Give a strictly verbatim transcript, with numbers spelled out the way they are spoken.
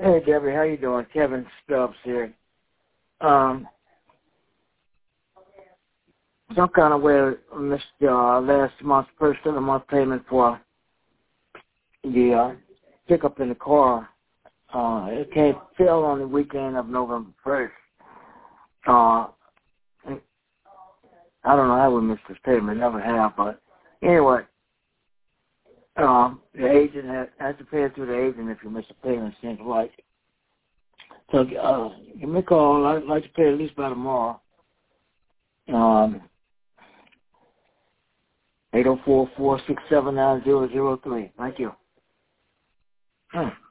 Hey, Debbie, how you doing? Kevin Stubbs here. Um, some kind of way I missed uh, last month's first of the month payment for the uh, pickup in the car. Uh, it came fell on the weekend of November first. Uh, I don't know how we missed this payment. Never have, but anyway, um, the agent had, had to pay it to the agent if you miss a payment. Seems like. So uh, give me a call. I'd like to pay at least by tomorrow. Um, eight oh four, four six seven, nine zero zero three. Thank you. Hmm.